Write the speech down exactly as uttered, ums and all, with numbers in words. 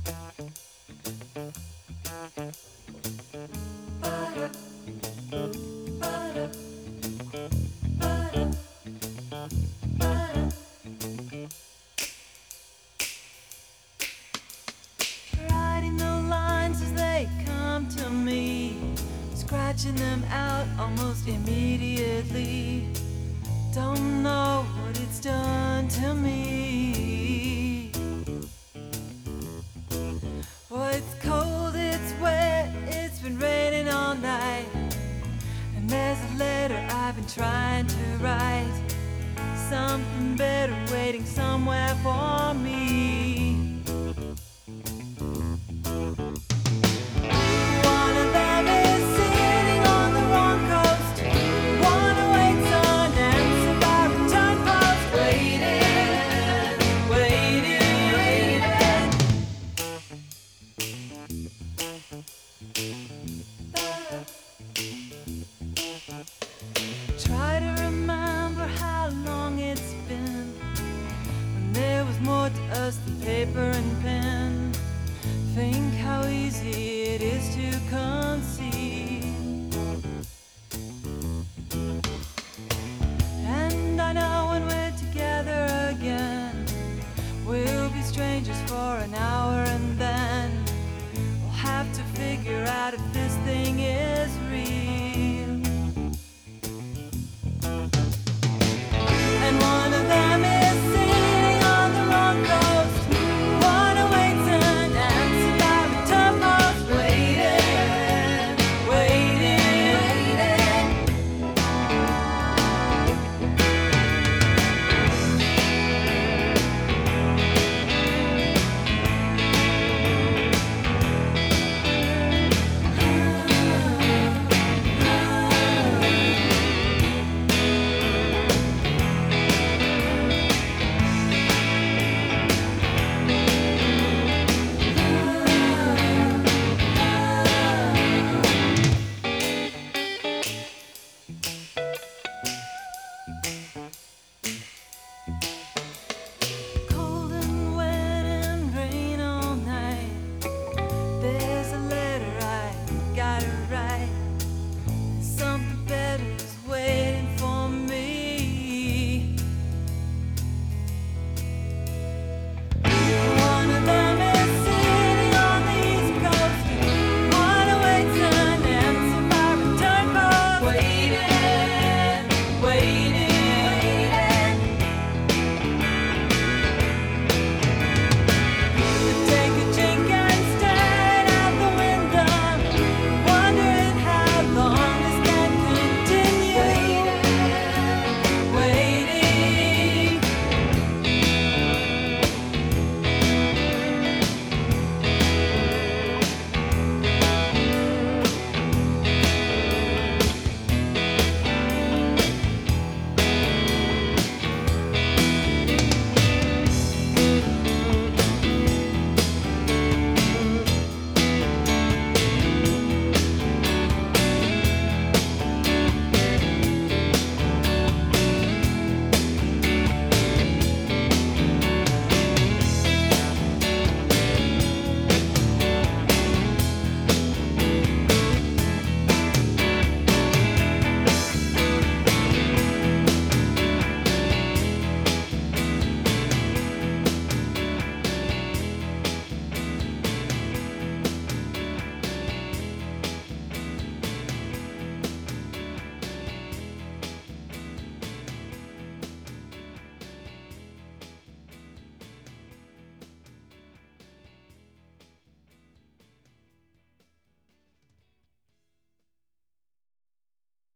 Writing the lines as they come to me, scratching them out almost immediately. Don't know what it's done to me. Oh, it's cold, it's wet, it's been raining all night, and there's a letter I've been trying to write. Something better waiting somewhere for me. One of them is sitting on the wrong coast. One awaits an answer by return post. Waiting, waiting, waiting. Try to remember how long it's been when there was more to us than paper and pen. Think how easy it is to conceive. And I know when we're together again, we'll be strangers for an hour, and then we'll have to figure out if this thing is